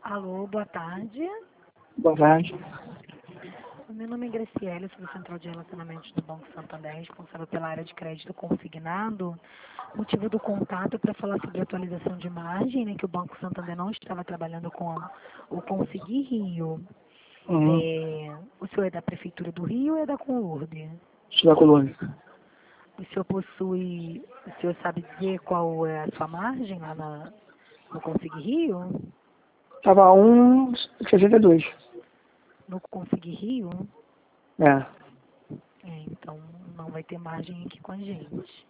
Alô, boa tarde. Boa tarde. Meu nome é Graciela, sou da Central de Relacionamentos do Banco Santander, responsável pela área de crédito consignado. Motivo do contato é para falar sobre a atualização de margem, né, que o Banco Santander não estava trabalhando com o Conseguir Rio. O senhor é da Prefeitura do Rio ou é da Conlurde? Sou da Colônia. O senhor sabe dizer qual é a sua margem lá no Conseguir Rio? Estava 1,62. No Conseguir Rio? É. Então não vai ter margem aqui com a gente.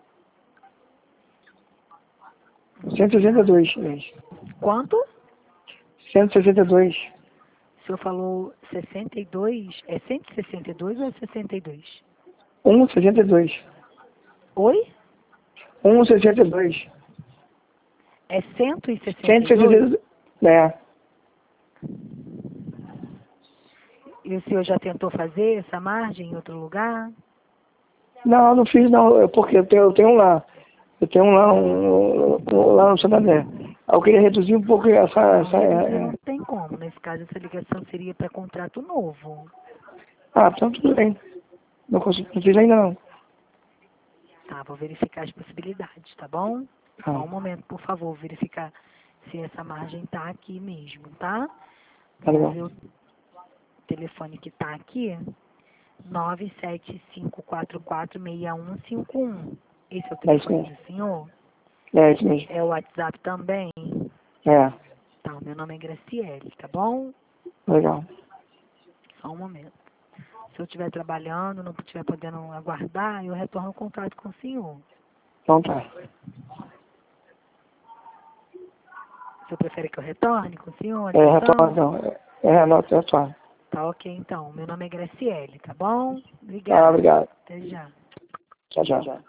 162, gente. Quanto? 162. O senhor falou 62, é 162 ou é 62? 1,62. Oi? 1,62. É 162? 162. É. E o senhor já tentou fazer essa margem em outro lugar? Não, não fiz não. Porque eu tenho um lá. Eu tenho um lá, lá no Santander. Aí eu queria reduzir um pouco Não tem como. Nesse caso, essa ligação seria para contrato novo. então tudo bem. Não fiz ainda não. Tá, vou verificar as possibilidades, tá bom? Só um momento, por favor, verificar se essa margem tá aqui mesmo, tá? Tá Vou legal. ver o telefone que tá aqui. 975446151. Esse é o É isso telefone mesmo. do senhor? É isso mesmo. É o WhatsApp também? É. Tá, o meu nome é Graciele, tá bom? Legal. Só um momento. Se eu estiver trabalhando, não estiver podendo aguardar, eu retorno o contato com o senhor. Então tá. O senhor prefere que eu retorne com o senhor? Retorno Ligação? não. Anota, retorno. Tá ok, então. Meu nome é Graciele, tá bom? Tá, Obrigada. obrigado. Até já. Tchau, tchau.